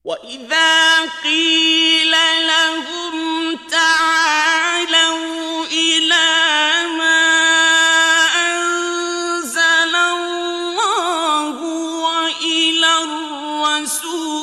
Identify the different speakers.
Speaker 1: وَإِذَا قِيلَ لَهُمْ تَعَالَوْا إِلَىٰ مَا أَنزَلَ اللَّهُ وَإِلَى الرَّسُولِ